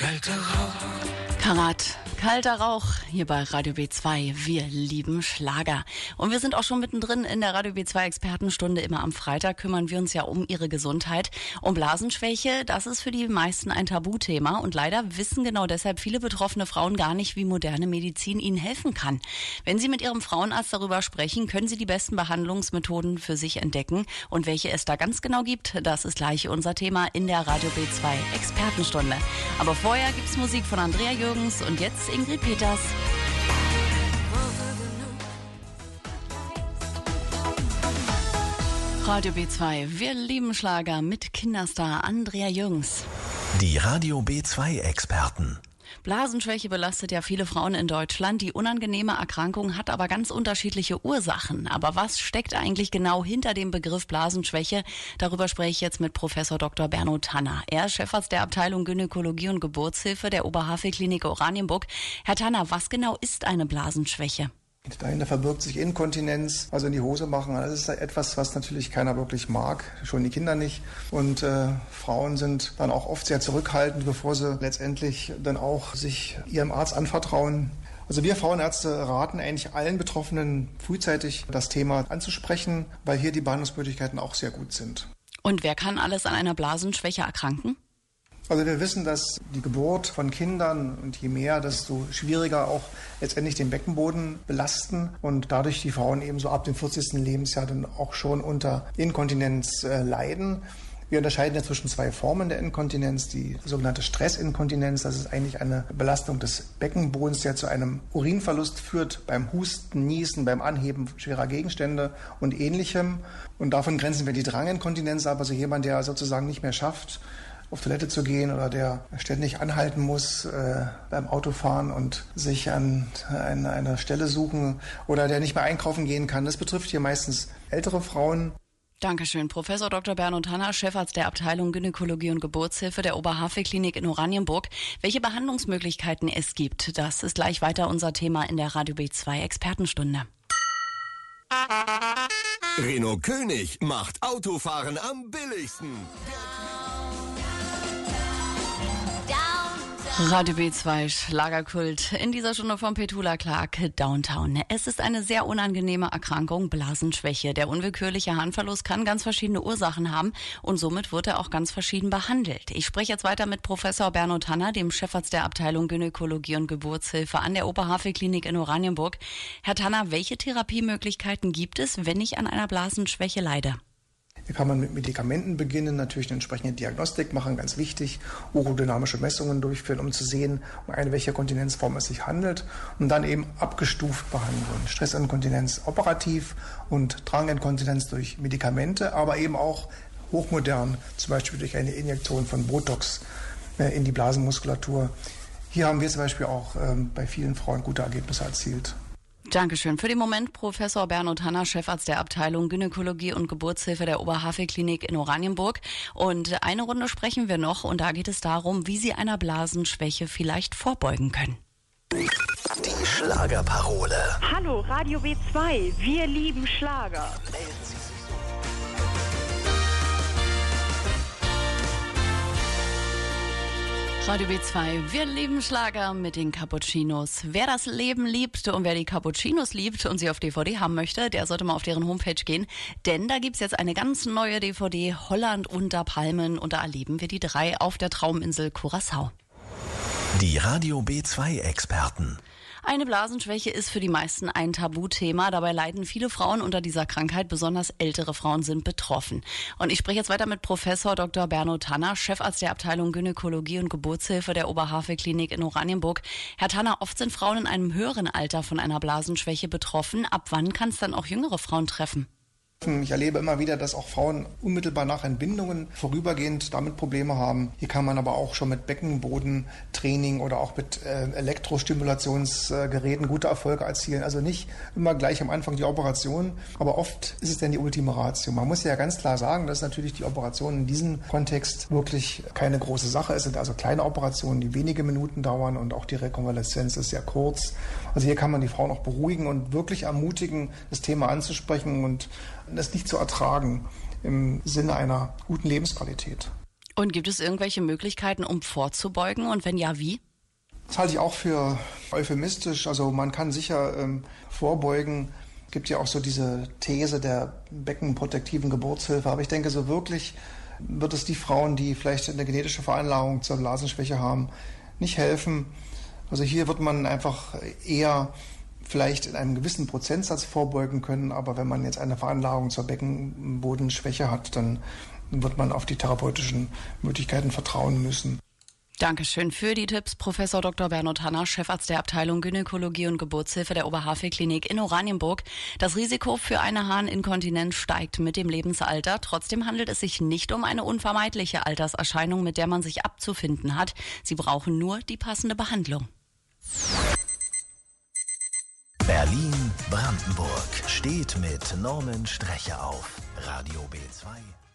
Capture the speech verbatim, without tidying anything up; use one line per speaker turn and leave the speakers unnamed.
Kalter Rauch.
Karat, kalter Rauch hier bei Radio B zwei. Wir lieben Schlager. Und wir sind auch schon mittendrin in der Radio B zwei Expertenstunde. Immer am Freitag kümmern wir uns ja um Ihre Gesundheit. Um Blasenschwäche, das ist für die meisten ein Tabuthema. Und leider wissen genau deshalb viele betroffene Frauen gar nicht, wie moderne Medizin ihnen helfen kann. Wenn Sie mit Ihrem Frauenarzt darüber sprechen, können Sie die besten Behandlungsmethoden für sich entdecken. Und welche es da ganz genau gibt, das ist gleich unser Thema in der Radio B zwei Expertenstunde. Aber vorher gibt's Musik von Andrea Jürgens und jetzt Ingrid Peters. Radio B zwei, wir lieben Schlager mit Kinderstar Andrea Jürgens.
Die Radio B zwei Experten.
Blasenschwäche belastet ja viele Frauen in Deutschland. Die unangenehme Erkrankung hat aber ganz unterschiedliche Ursachen. Aber was steckt eigentlich genau hinter dem Begriff Blasenschwäche? Darüber spreche ich jetzt mit Professor Doktor Berno Tanner. Er ist Chefarzt der Abteilung Gynäkologie und Geburtshilfe der Oberhavel-Klinik Oranienburg. Herr Tanner, was genau ist eine Blasenschwäche?
Dahinter verbirgt sich Inkontinenz, also in die Hose machen. Das ist etwas, was natürlich keiner wirklich mag, schon die Kinder nicht. Und äh, Frauen sind dann auch oft sehr zurückhaltend, bevor sie letztendlich dann auch sich ihrem Arzt anvertrauen. Also wir Frauenärzte raten eigentlich allen Betroffenen frühzeitig das Thema anzusprechen, weil hier die Behandlungsmöglichkeiten auch sehr gut sind.
Und wer kann alles an einer Blasenschwäche erkranken?
Also wir wissen, dass die Geburt von Kindern und je mehr, desto schwieriger auch letztendlich den Beckenboden belasten und dadurch die Frauen eben so ab dem vierzigsten Lebensjahr dann auch schon unter Inkontinenz äh, leiden. Wir unterscheiden ja zwischen zwei Formen der Inkontinenz, die sogenannte Stressinkontinenz. Das ist eigentlich eine Belastung des Beckenbodens, der zu einem Urinverlust führt beim Husten, Niesen, beim Anheben schwerer Gegenstände und Ähnlichem. Und davon grenzen wir die Dranginkontinenz ab, also jemand, der sozusagen nicht mehr schafft, auf Toilette zu gehen oder der ständig anhalten muss äh, beim Autofahren und sich an eine, eine Stelle suchen oder der nicht mehr einkaufen gehen kann. Das betrifft hier meistens ältere Frauen.
Dankeschön. Professor Doktor Berno Tanner, Chefarzt der Abteilung Gynäkologie und Geburtshilfe der Oberhavel-Klinik in Oranienburg. Welche Behandlungsmöglichkeiten es gibt, das ist gleich weiter unser Thema in der Radio B zwei Expertenstunde.
Renault König macht Autofahren am billigsten.
Radio B zwei Schlagerkult in dieser Stunde von Petula Clark, Downtown. Es ist eine sehr unangenehme Erkrankung, Blasenschwäche. Der unwillkürliche Harnverlust kann ganz verschiedene Ursachen haben und somit wird er auch ganz verschieden behandelt. Ich spreche jetzt weiter mit Professor Berno Tanner, dem Chefarzt der Abteilung Gynäkologie und Geburtshilfe an der Oberhavel-Klinik in Oranienburg. Herr Tanner, welche Therapiemöglichkeiten gibt es, wenn ich an einer Blasenschwäche leide?
Hier kann man mit Medikamenten beginnen, natürlich eine entsprechende Diagnostik machen, ganz wichtig, urodynamische Messungen durchführen, um zu sehen, um eine welche Kontinenzform es sich handelt und dann eben abgestuft behandeln. Stressinkontinenz operativ und Dranginkontinenz durch Medikamente, aber eben auch hochmodern, zum Beispiel durch eine Injektion von Botox in die Blasenmuskulatur. Hier haben wir zum Beispiel auch ähm, bei vielen Frauen gute Ergebnisse erzielt.
Dankeschön. Für den Moment Professor Berno Tanner, Chefarzt der Abteilung Gynäkologie und Geburtshilfe der Oberhavel-Klinik in Oranienburg. Und eine Runde sprechen wir noch und da geht es darum, wie Sie einer Blasenschwäche vielleicht vorbeugen können.
Die Schlagerparole.
Hallo, Radio B zwei, wir lieben Schlager.
Radio B zwei, wir lieben Schlager mit den Cappuccinos. Wer das Leben liebt und wer die Cappuccinos liebt und sie auf D V D haben möchte, der sollte mal auf deren Homepage gehen. Denn da gibt's jetzt eine ganz neue D V D, Holland unter Palmen. Und da erleben wir die drei auf der Trauminsel Curaçao.
Die Radio B zwei Experten.
Eine Blasenschwäche ist für die meisten ein Tabuthema. Dabei leiden viele Frauen unter dieser Krankheit, besonders ältere Frauen sind betroffen. Und ich spreche jetzt weiter mit Professor Doktor Berno Tanner, Chefarzt der Abteilung Gynäkologie und Geburtshilfe der Oberhavel-Klinik in Oranienburg. Herr Tanner, oft sind Frauen in einem höheren Alter von einer Blasenschwäche betroffen. Ab wann kann es dann auch jüngere Frauen treffen?
Ich erlebe immer wieder, dass auch Frauen unmittelbar nach Entbindungen vorübergehend damit Probleme haben. Hier kann man aber auch schon mit Beckenbodentraining oder auch mit äh, Elektrostimulationsgeräten gute Erfolge erzielen. Also nicht immer gleich am Anfang die Operation, aber oft ist es dann die Ultima Ratio. Man muss ja ganz klar sagen, dass natürlich die Operation in diesem Kontext wirklich keine große Sache ist. Es sind also kleine Operationen, die wenige Minuten dauern und auch die Rekonvaleszenz ist sehr kurz. Also hier kann man die Frauen auch beruhigen und wirklich ermutigen, das Thema anzusprechen und das nicht zu ertragen im Sinne einer guten Lebensqualität.
Und gibt es irgendwelche Möglichkeiten, um vorzubeugen? Und wenn ja, wie?
Das halte ich auch für euphemistisch. Also man kann sicher ähm, vorbeugen. Es gibt ja auch so diese These der beckenprotektiven Geburtshilfe. Aber ich denke, so wirklich wird es die Frauen, die vielleicht eine genetische Veranlagung zur Blasenschwäche haben, nicht helfen. Also hier wird man einfach eher vielleicht in einem gewissen Prozentsatz vorbeugen können. Aber wenn man jetzt eine Veranlagung zur Beckenbodenschwäche hat, dann wird man auf die therapeutischen Möglichkeiten vertrauen müssen.
Dankeschön für die Tipps, Professor Doktor Bernhard Hanner, Chefarzt der Abteilung Gynäkologie und Geburtshilfe der Oberhavel-Klinik in Oranienburg. Das Risiko für eine Harninkontinenz steigt mit dem Lebensalter. Trotzdem handelt es sich nicht um eine unvermeidliche Alterserscheinung, mit der man sich abzufinden hat. Sie brauchen nur die passende Behandlung.
Berlin-Brandenburg steht mit Norman Streche auf. Radio B zwei.